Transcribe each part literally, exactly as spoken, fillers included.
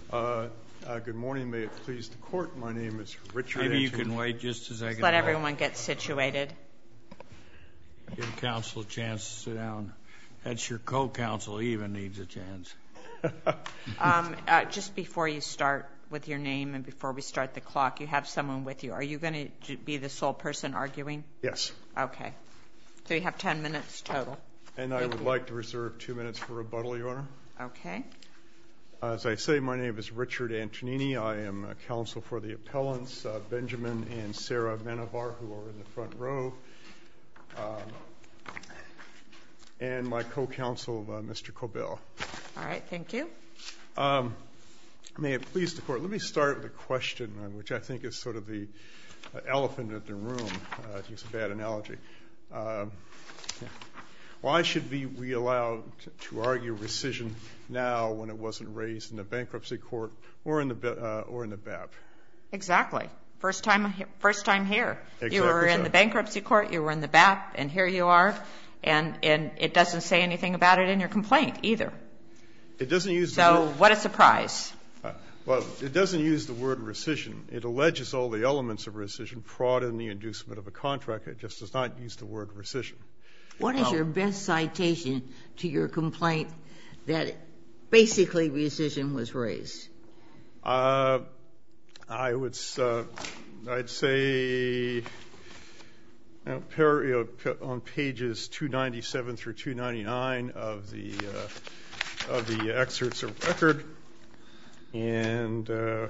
Uh, uh, good morning. May it please the court. My name is Richard. Maybe you Anthony. can wait just a second. Just let everyone get situated. Give counsel a chance to sit down. That's your co-counsel. He even needs a chance. um, uh, just before you start with your name and before we start the clock, you have someone with you. Are you going to be the sole person arguing? Yes. Okay. So you have ten minutes total. And I would like to reserve two minutes for rebuttal, Your Honor. Okay. As I say, my name is Richard Antonini. I am uh, counsel for the appellants, uh, Benjamin and Sarah Manavar, who are in the front row, um, and my co-counsel, uh, Mister Cobell. All right. Thank you. Um, may it please the court, let me start with a question, uh, which I think is sort of the uh, elephant in the room, uh, to use a bad analogy. Um, Why should we be allowed to argue rescission now when it wasn't raised in the bankruptcy court or in the uh, or in the B A P? Exactly. First time, first time here. Exactly you were in so. the bankruptcy court. You were in the B A P, and here you are. And and it doesn't say anything about it in your complaint either. It doesn't use. So the word, what a surprise. Uh, well, it doesn't use the word rescission. It alleges all the elements of rescission, fraud in the inducement of a contract. It just does not use the word rescission. What is your best citation to your complaint that basically rescission was raised? Uh, I would, uh, I'd say, you know, per, you know, on pages two ninety-seven through two ninety-nine of the uh, of the excerpts of record, and uh,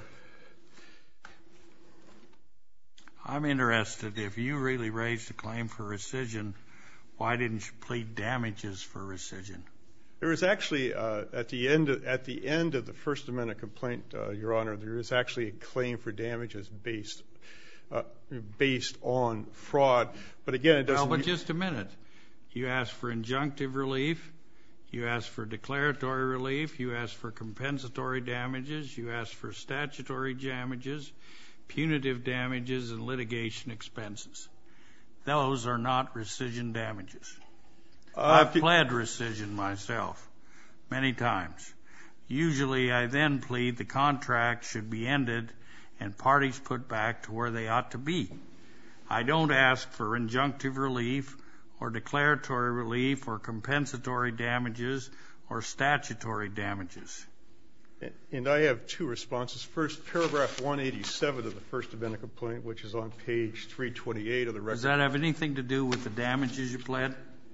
I'm interested. If you really raised a claim for rescission, why didn't you plead damages for rescission? There is actually, uh, at the end of, at the end of the First Amendment complaint, uh, Your Honor, there is actually a claim for damages based uh, based on fraud. But again, it doesn't. Well, but just a minute. You asked for injunctive relief. You asked for declaratory relief. You asked for compensatory damages. You asked for statutory damages, punitive damages, and litigation expenses. Those are not rescission damages. Uh, I've pled rescission myself many times. Usually I then plead the contract should be ended and parties put back to where they ought to be. I don't ask for injunctive relief or declaratory relief or compensatory damages or statutory damages. And I have two responses. First, paragraph one eighty-seven of the First Amendment complaint, which is on page three twenty-eight of the record. Does that have anything to do with the damages you pled?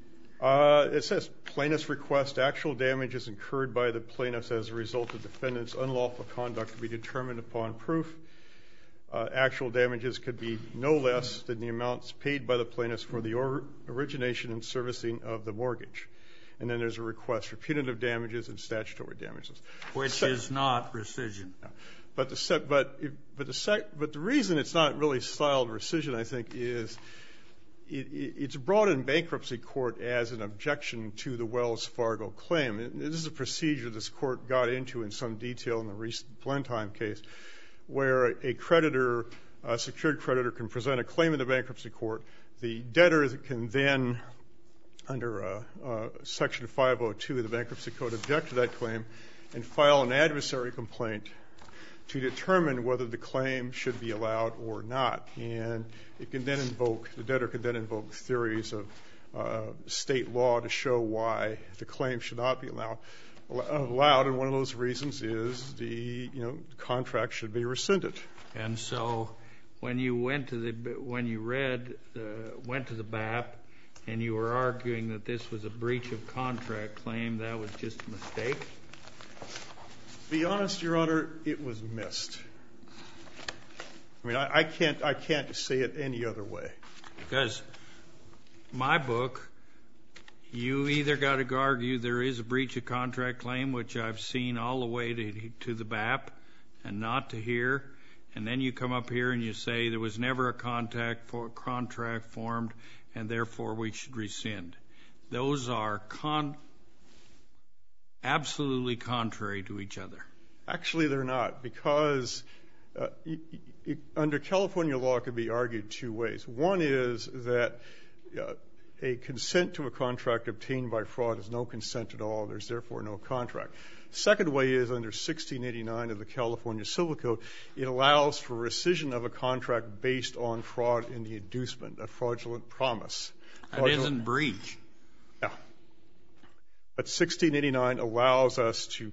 Uh, it says plaintiffs request actual damages incurred by the plaintiffs as a result of defendant's unlawful conduct to be determined upon proof. Uh, actual damages could be no less than the amounts paid by the plaintiffs for the or origination and servicing of the mortgage. And then there's a request for punitive damages and statutory damages, which Se is not rescission. But the se but if, but the sec but the reason it's not really styled rescission, I think, is it, it, it's brought in bankruptcy court as an objection to the Wells Fargo claim. And this is a procedure this court got into in some detail in the recent Blentheim case, where a creditor, a secured creditor, can present a claim in the bankruptcy court. The debtor can then, under uh, uh, Section five oh two of the Bankruptcy Code, object to that claim and file an adversary complaint to determine whether the claim should be allowed or not. And it can then invoke, the debtor can then invoke theories of uh, state law to show why the claim should not be allowed. allowed. And one of those reasons is the, you know, contract should be rescinded. And so when you went to the, when you read, uh, went to the B A P, and you were arguing that this was a breach of contract claim, that was just a mistake? To be honest, Your Honor, it was missed. I mean, I, I can't, I can't say it any other way. Because my book, you either got to argue there is a breach of contract claim, which I've seen all the way to, to the B A P and not to here, and then you come up here and you say there was never a contact for, contract formed, and therefore we should rescind. Those are con absolutely contrary to each other. Actually, they're not, because uh, it, it, under California law, it could be argued two ways. One is that uh, a consent to a contract obtained by fraud is no consent at all. There's therefore no contract. Second way is under sixteen eighty-nine of the California Civil Code, it allows for rescission of a contract based on fraud in the inducement, a fraudulent promise. That isn't breach. Yeah. But sixteen eighty-nine allows us to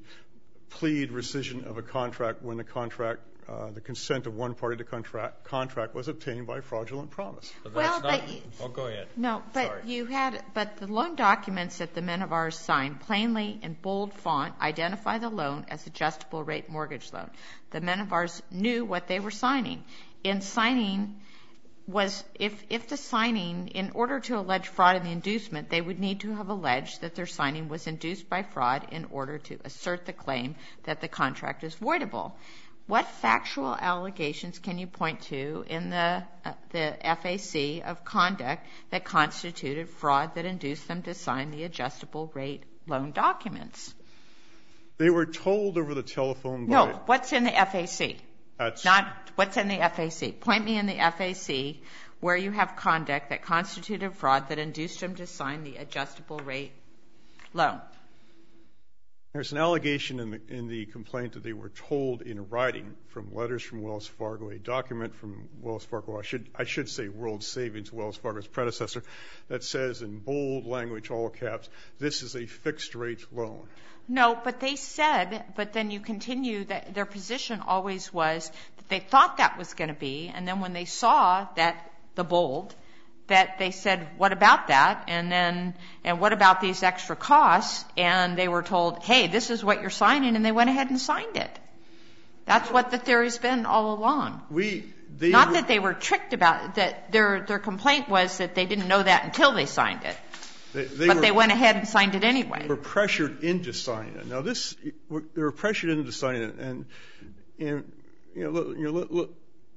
plead rescission of a contract when the contract, uh, the consent of one party to contract contract was obtained by fraudulent promise. But well, that's not, but, oh, go ahead. No, but Sorry. you had, but the loan documents that the men of ours signed plainly in bold font identify the loan as adjustable rate mortgage loan. The men of ours knew what they were signing. In signing was, if, if the signing, in order to allege fraud in the inducement, they would need to have alleged that their signing was induced by fraud in order to assert the claim that the contract is voidable. What factual allegations can you point to in the uh, the F A C of conduct that constituted fraud that induced them to sign the adjustable rate loan documents? They were told over the telephone by... No, what's in the F A C? That's, Not what's in the F A C. Point me in the F A C where you have conduct that constituted fraud that induced them to sign the adjustable rate loan. There's an allegation in the, in the complaint that they were told in writing from letters from Wells Fargo, a document from Wells Fargo, I should, I should say World Savings, Wells Fargo's predecessor, that says in bold language, all caps, this is a fixed rate loan. No, but they said, but then you continue that their position always was that they thought that was going to be, and then when they saw that, the bold, that they said, what about that? And then, and what about these extra costs? And they were told, hey, this is what you're signing, and they went ahead and signed it. That's what the theory's been all along. We, they Not were, that they were tricked about it, that their, their complaint was that they didn't know that until they signed it. They, they but were, they went ahead and signed it anyway. They were pressured into signing it. Now this, they were pressured into signing it, and, and you know, look, you know, look, look,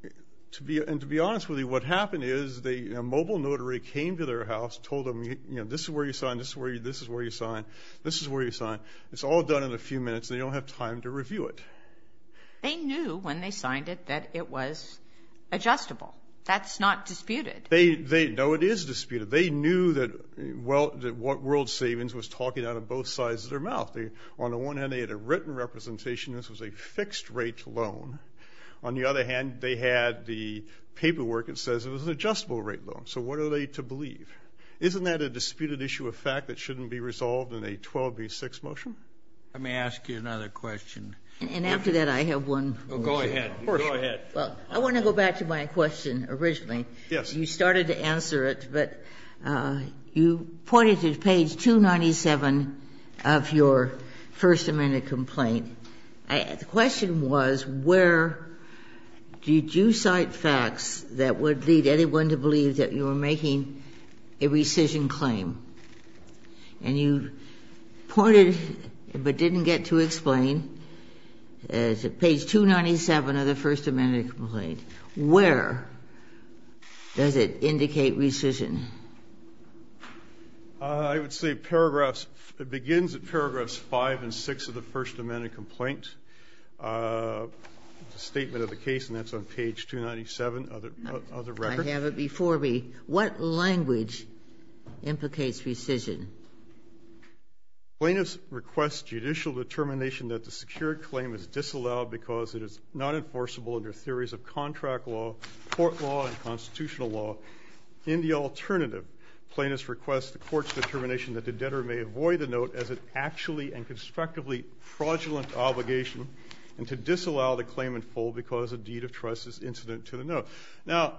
to be, and to be honest with you, what happened is they, a mobile notary came to their house, told them, you, you know, this is where you sign, this is where you, this is where you sign, this is where you sign. It's all done in a few minutes. They don't have time to review it. They knew when they signed it that it was adjustable. That's not disputed. They, they know it is disputed. They knew that, well, that what World Savings was talking out of both sides of their mouth. They, on the one hand, they had a written representation. This was a fixed rate loan. On the other hand, they had the paperwork that says it was an adjustable rate loan. So what are they to believe? Isn't that a disputed issue of fact that shouldn't be resolved in a twelve B six motion? Let me ask you another question. And, and after that, I have one. Oh, go ahead. Go ahead. Well, I want to go back to my question originally. Yes. You started to answer it, but uh, you pointed to page two ninety-seven of your First Amendment complaint. I, the question was, where did you cite facts that would lead anyone to believe that you were making a rescission claim? And you pointed, but didn't get to explain, uh, to page two ninety-seven of the First Amendment complaint. Where does it indicate rescission? Uh, I would say paragraphs, it begins at paragraphs five and six of the First Amendment complaint. Uh, a statement of the case, and that's on page two ninety-seven of the, of the record. I have it before me. What language implicates rescission? Plaintiffs request judicial determination that the secured claim is disallowed because it is not enforceable under theories of contract law, tort law, and constitutional law. In the alternative, plaintiffs request the court's determination that the debtor may avoid the note as an actually and constructively fraudulent obligation and to disallow the claim in full because a deed of trust is incident to the note. Now,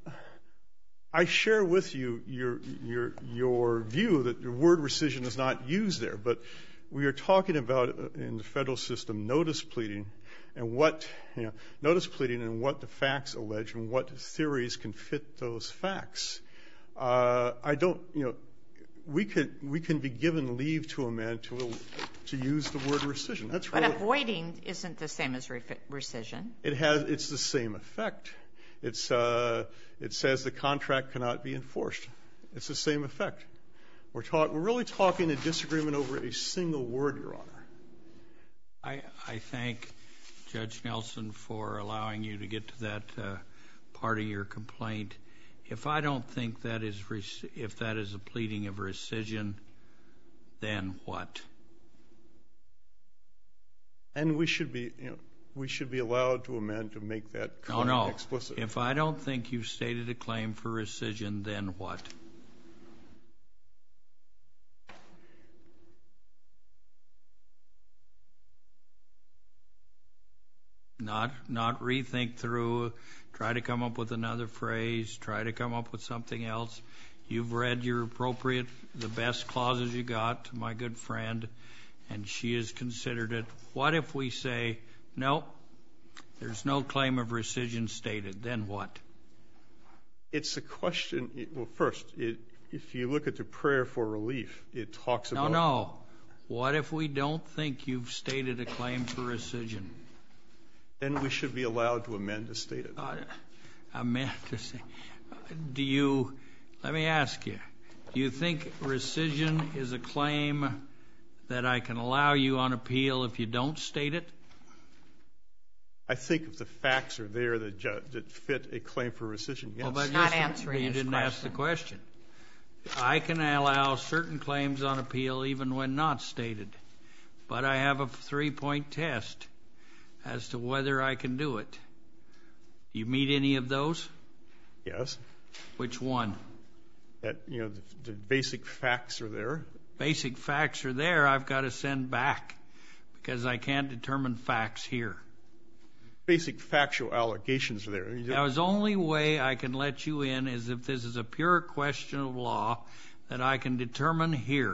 I share with you your, your, your view that the word rescission is not used there, but we are talking about in the federal system notice pleading and what, you know, notice pleading and what the facts allege and what theories can fit those facts. Uh, I don't, you know, we could, we can be given leave to amend to, to use the word rescission. That's But really, avoiding isn't the same as re- rescission. it has, it's the same effect. It's, uh, it says the contract cannot be enforced. It's the same effect. We're talk, we're really talking a disagreement over a single word, Your Honor. I, I thank Judge Nelson for allowing you to get to that uh, part of your complaint. If I don't think that is, if that is a pleading of rescission, then what? And we should be, you know, we should be allowed to amend to make that claim no, no. explicit. If I don't think you've stated a claim for rescission, then what? Not, not rethink through, try to come up with another phrase, try to come up with something else. You've read your appropriate, the best clauses you got, my good friend, and she has considered it. What if we say, no, there's no claim of rescission stated, then what? It's a question, well, first, it, if you look at the prayer for relief, it talks about... No, no. What if we don't think you've stated a claim for rescission? Then we should be allowed to amend to state it. Uh, amend to say, do you, let me ask you, do you think rescission is a claim that I can allow you on appeal if you don't state it? I think if the facts are there that, ju- that fit a claim for rescission, yes. Well, but Not just, answering you his didn't ask the question. I can allow certain claims on appeal even when not stated, but I have a three-point test as to whether I can do it. Do you meet any of those? Yes. Which one? That, you know, the, the basic facts are there. Basic facts are there. I've got to send back because I can't determine facts here. Basic factual allegations are there. Now, the only way I can let you in is if this is a pure question of law that I can determine here.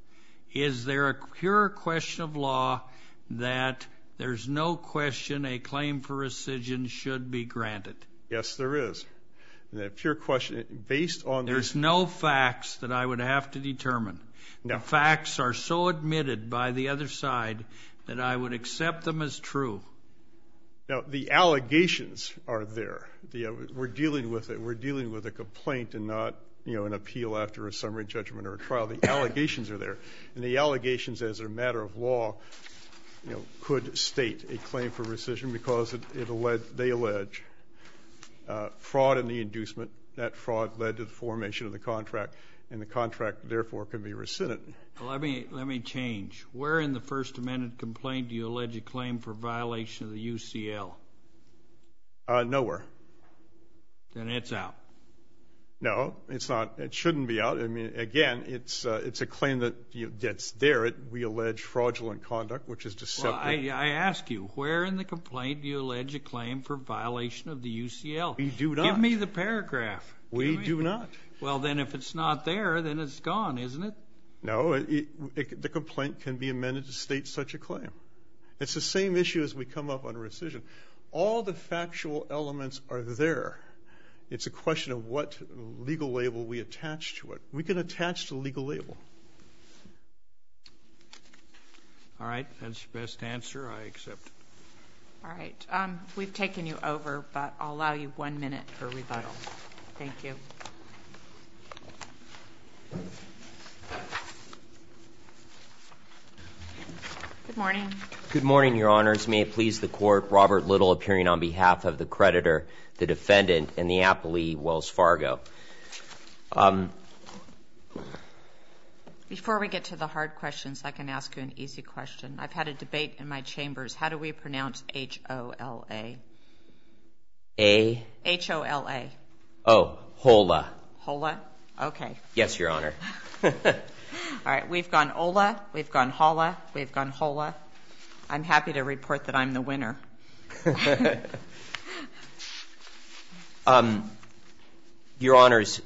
Is there a pure question of law that there's no question a claim for rescission should be granted? Yes, there is. And that pure question, based on... There's these... no facts that I would have to determine. No. The facts are so admitted by the other side that I would accept them as true. Now, the allegations are there. The, uh, we're dealing with it. We're dealing with a complaint and not, you know, an appeal after a summary judgment or a trial. The allegations are there. And the allegations, as a matter of law, you know, could state a claim for rescission because it, it alleged, they allege uh, fraud in the inducement. That fraud led to the formation of the contract, and the contract, therefore, can be rescinded. Let me let me change. Where in the First Amendment complaint do you allege a claim for violation of the U C L? Uh, nowhere. Then it's out. No, it's not. It shouldn't be out. I mean, again, it's uh, it's a claim that you know, that's there. It, we allege fraudulent conduct, which is deceptive. Well, I, I ask you, where in the complaint do you allege a claim for violation of the U C L? We do not. Give me the paragraph. We me. do not. Well, then if it's not there, then it's gone, isn't it? No, it, it, it, the complaint can be amended to state such a claim. It's the same issue as we come up on rescission. All the factual elements are there. It's a question of what legal label we attach to it. We can attach the legal label. All right, that's your best answer. I accept it. All right. Um, we've taken you over, but I'll allow you one minute for rebuttal. Thank you. Good morning. Good morning, Your Honors. May it please the Court, Robert Little appearing on behalf of the creditor, the defendant, and the appellee, Wells Fargo. Um, Before we get to the hard questions, I can ask you an easy question. I've had a debate in my chambers. How do we pronounce H O L A? A? H O L A. Oh, Hola. Hola? Okay. Yes, Your Honor. All right, we've gone Ola, we've gone Hola, we've gone Hola. I'm happy to report that I'm the winner. um, Your Honors.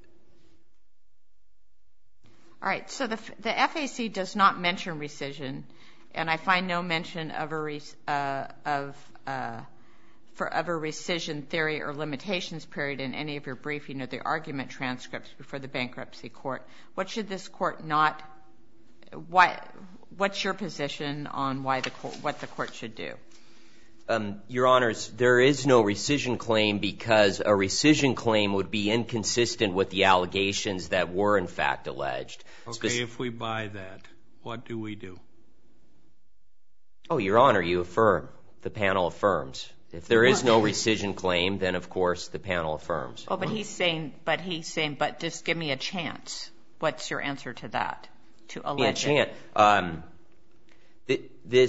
All right, so the, the F A C does not mention rescission, and I find no mention of a, res, uh, of, uh, for, of a rescission theory or limitations period in any of your briefing or the argument transcripts before the bankruptcy court. What should this court not, why, what's your position on why the court, what the court should do? Um, Your Honors, there is no rescission claim because a rescission claim would be inconsistent with the allegations that were in fact alleged. Okay, Spec- if we buy that, what do we do? Oh, Your Honor, you affirm. The panel affirms. If there is no rescission claim, then of course the panel affirms. Oh, but he's saying, but he's saying, but just give me a chance. What's your answer to that? To allege Yeah, chance. Um, th- this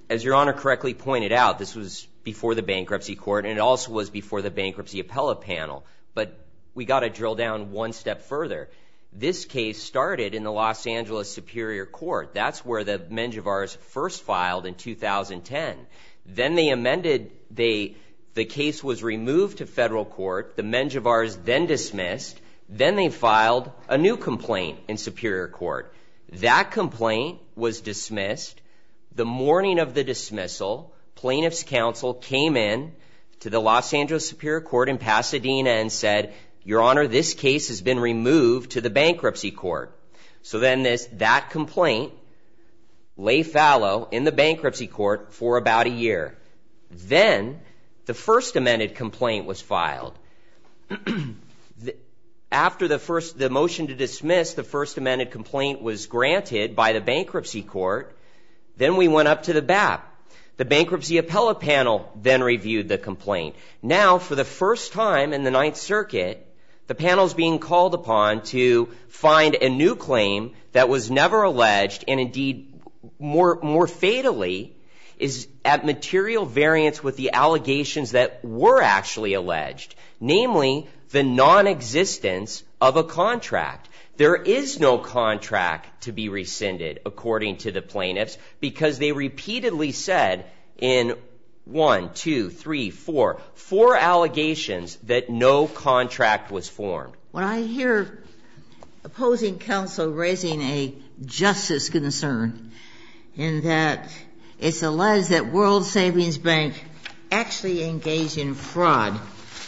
as Your Honor correctly pointed out, this was before the bankruptcy court, and it also was before the bankruptcy appellate panel. But we got to drill down one step further. This case started in the Los Angeles Superior Court. That's where the Mengevars first filed in two thousand ten. Then they amended, they, the case was removed to federal court. The Mengevars then dismissed. Then they filed a new complaint in Superior Court. That complaint was dismissed. The morning of the dismissal, plaintiff's counsel came in to the Los Angeles Superior Court in Pasadena and said, Your Honor, this case has been removed to the bankruptcy court. So then this, that complaint lay fallow in the bankruptcy court for about a year. Then the first amended complaint was filed. the, after the first, the motion to dismiss, the first amended complaint was granted by the bankruptcy court. Then we went up to the B A P. The bankruptcy appellate panel then reviewed the complaint. Now, for the first time in the Ninth Circuit, the panel's being called upon to find a new claim that was never alleged, and indeed, more, more fatally, is at material variance with the allegations that were actually alleged, namely the non-existence of a contract. There is no contract to be rescinded, according to the plaintiffs, because they repeatedly said in one, two, three, four, four allegations that no contract was formed. When I hear opposing counsel raising a justice concern in that it's alleged that World Savings Bank actually engaged in fraud,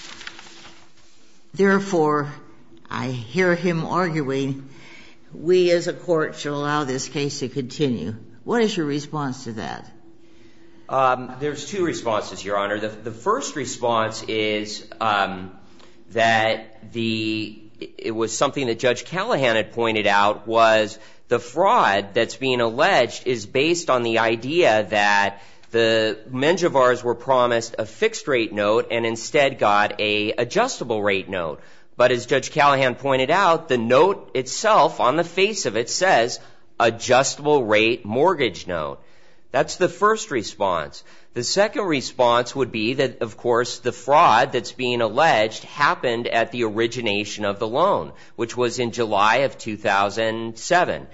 therefore, I hear him arguing, we as a court should allow this case to continue. What is your response to that? Um, there's two responses, Your Honor. The, the first response is um, that the it was something that Judge Callahan had pointed out was the fraud that's being alleged is based on the idea that the Mengevars were promised a fixed rate note and instead got a adjustable rate note. But as Judge Callahan pointed out, the note itself, on the face of it, says adjustable rate mortgage note. That's the first response. The second response would be that, of course, the fraud that's being alleged happened at the origination of the loan, which was in July of two thousand seven.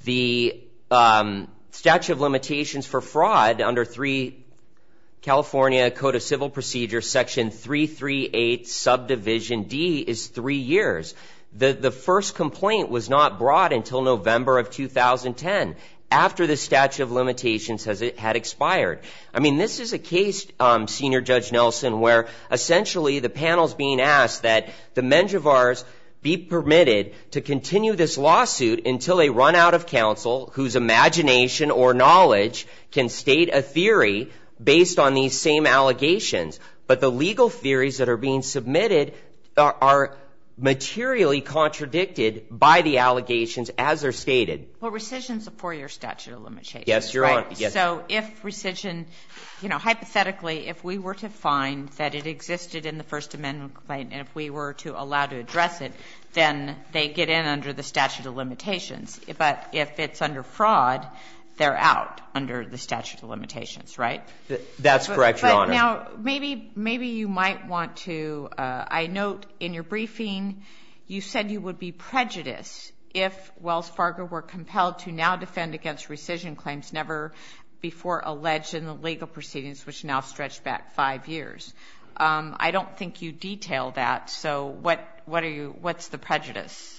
The um, statute of limitations for fraud under three California Code of Civil Procedure, Section three thirty-eight, Subdivision D, is three years. The, the first complaint was not brought until November of two thousand ten, after the statute of limitations has it had expired. I mean, this is a case, um, Senior Judge Nelson, where essentially the panel's being asked that the Mengevars be permitted to continue this lawsuit until they run out of counsel whose imagination or knowledge can state a theory based on these same allegations. But the legal theories that are being submitted are, are materially contradicted by the allegations as they're stated. Well, rescission's a four-year statute of limitations. Yes, Your right? Honor. Yes. So if rescission, you know, hypothetically, if we were to find that it existed in the First Amendment complaint and if we were to allow to address it, then they get in under the statute of limitations. But if it's under fraud, they're out under the statute of limitations, right? That's but, correct, Your but Honor. Now, maybe, maybe you might want to, uh, I note in your briefing, you said you would be prejudiced if Wells Fargo were compelled to now defend against rescission claims never before alleged in the legal proceedings, which now stretch back five years. Um, I don't think you detail that. So what, what are you, what's the prejudice?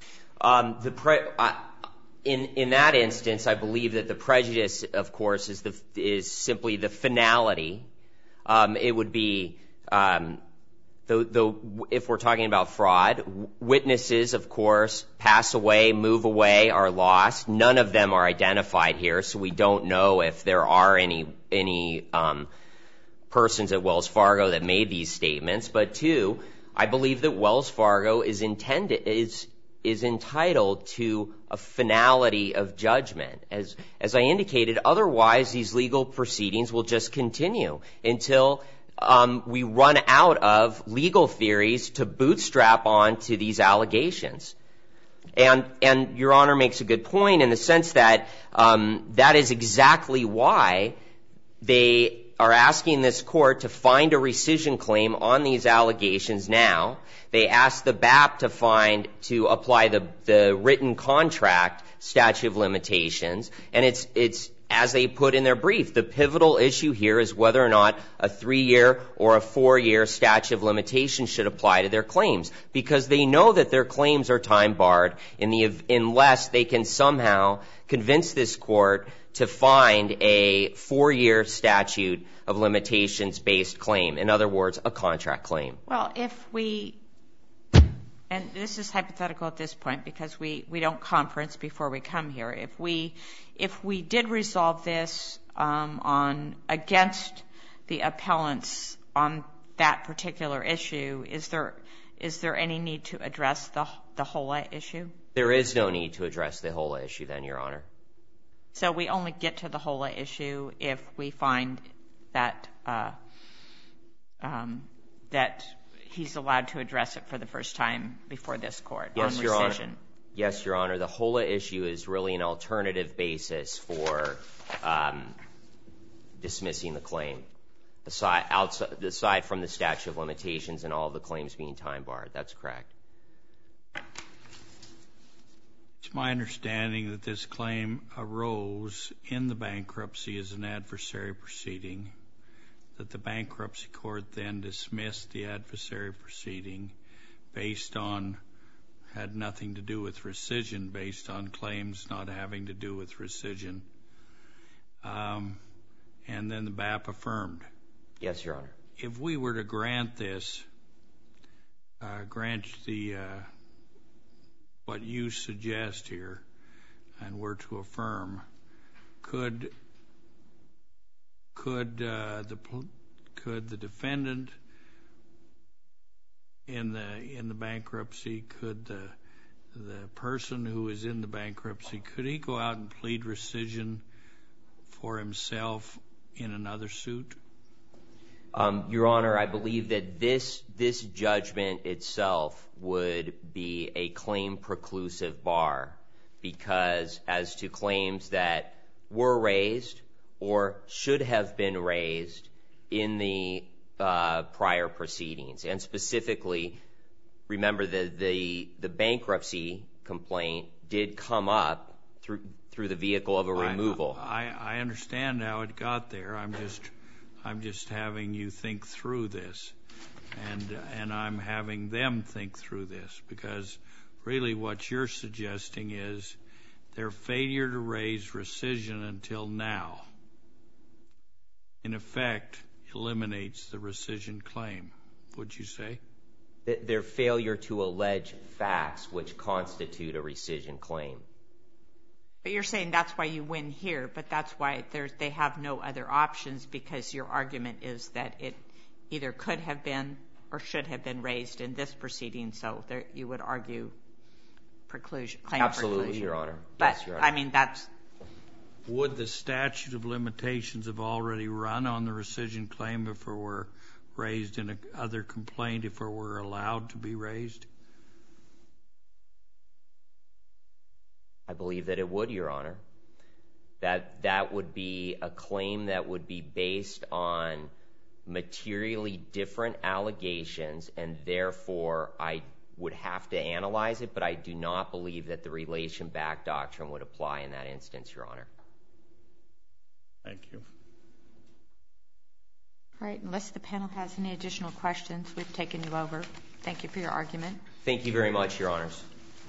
Um, the pre- I, In in that instance, I believe that the prejudice, of course, is the is simply the finality. Um, it would be um, the the if we're talking about fraud, witnesses, of course, pass away, move away, are lost. None of them are identified here, so we don't know if there are any any um, persons at Wells Fargo that made these statements. But two, I believe that Wells Fargo is intended is. is entitled to a finality of judgment. As as I indicated, otherwise these legal proceedings will just continue until um, we run out of legal theories to bootstrap onto these allegations. And and Your Honor makes a good point in the sense that um, that is exactly why they are asking this court to find a rescission claim on these allegations now. They asked the B A P to find, to apply the, the written contract statute of limitations. And it's, it's, as they put in their brief, the pivotal issue here is whether or not a three-year or a four-year statute of limitations should apply to their claims, because they know that their claims are time-barred in the, unless they can somehow convince this court to find a four-year statute of limitations-based claim. In other words, a contract claim. Well, if we, and this is hypothetical at this point because we, we don't conference before we come here. If we, if we did resolve this um, on against the appellants on that particular issue, is there is there any need to address the the H O L A issue? There is no need to address the H O L A issue then, Your Honor. So we only get to the H O L A issue if we find that uh, um, that he's allowed to address it for the first time before this court yes, on Your rescission. Honor. Yes, Your Honor. The H O L A issue is really an alternative basis for um, dismissing the claim, aside, outside, aside from the statute of limitations and all of the claims being time-barred. That's correct. It's my understanding that this claim arose in the bankruptcy as an adversary proceeding, that the bankruptcy court then dismissed the adversary proceeding based on, had nothing to do with rescission, based on claims not having to do with rescission. Um, and then the B A P affirmed. Yes, Your Honor. If we were to grant this, uh, grant the, uh, what you suggest here, and were to affirm, could, could, uh, the, could the defendant in the, in the bankruptcy, could the, the person who is in the bankruptcy, could he go out and plead rescission for himself in another suit? Um, Your Honor, I believe that this, this judgment itself would be a claim preclusive bar, because as to claims that were raised or should have been raised in the uh, prior proceedings, and specifically, remember that the, the bankruptcy complaint did come up through, through the vehicle of a removal. I, I, I understand how it got there. I'm just... I'm just having you think through this, and and I'm having them think through this, because really what you're suggesting is their failure to raise rescission until now, in effect, eliminates the rescission claim, would you say? Their failure to allege facts which constitute a rescission claim. But you're saying that's why you win here, but that's why there's, they have no other options, because your argument is that it either could have been or should have been raised in this proceeding, so there, you would argue preclusion, claim Absolutely, preclusion. Your Honor. But, yes, Your Honor. I mean, that's... Would the statute of limitations have already run on the rescission claim if it were raised in another complaint, if it were allowed to be raised? I believe that it would, Your Honor. That that would be a claim that would be based on materially different allegations, and therefore I would have to analyze it, but I do not believe that the relation back doctrine would apply in that instance, Your Honor. Thank you. All right, unless the panel has any additional questions, we've taken you over. Thank you for your argument. Thank you very much, Your Honors.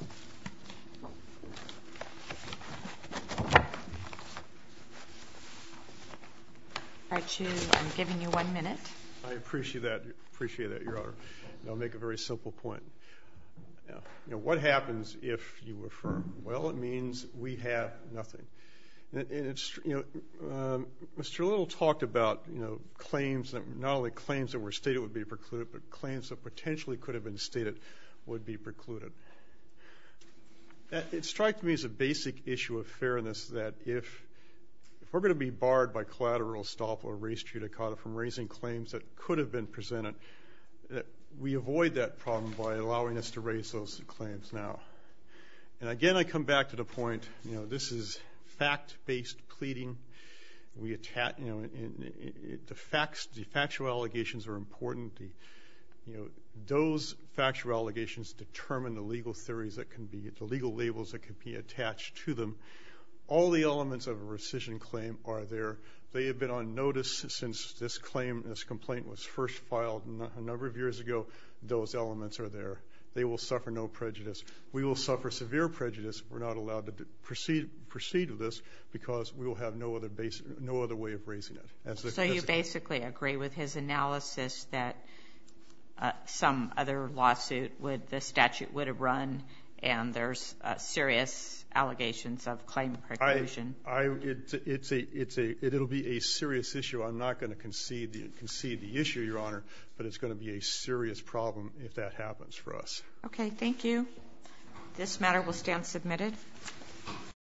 All right, you, I'm giving you one minute. I appreciate that, appreciate that, Your Honor. And I'll make a very simple point. Now, you know, what happens if you affirm? Well, it means we have nothing. And it's, you know, um, Mister Little talked about, you know, claims that, not only claims that were stated would be precluded, but claims that potentially could have been stated would be precluded. That, it strikes me as a basic issue of fairness that if If we're going to be barred by collateral estoppel or res judicata from raising claims that could have been presented, that we avoid that problem by allowing us to raise those claims now. And again, I come back to the point, you know, this is fact-based pleading, We attach, you know, in, in, in, the facts, the factual allegations are important. The, you know, those factual allegations determine the legal theories that can be, the legal labels that can be attached to them. All the elements of a rescission claim are there. They have been on notice since this claim, this complaint was first filed a number of years ago. Those elements are there. They will suffer no prejudice. We will suffer severe prejudice if we're not allowed to proceed proceed with this, because we will have no other base, no other way of raising it. As the, so you basically agree with his analysis that uh, some other lawsuit would, the statute would have run, and there's uh, serious allegations of claim preclusion. I, I, it, it's a, it's a, it'll be a serious issue. I'm not going to concede the, concede the issue, Your Honor, but it's going to be a serious problem if that happens for us. Okay, thank you. This matter will stand submitted.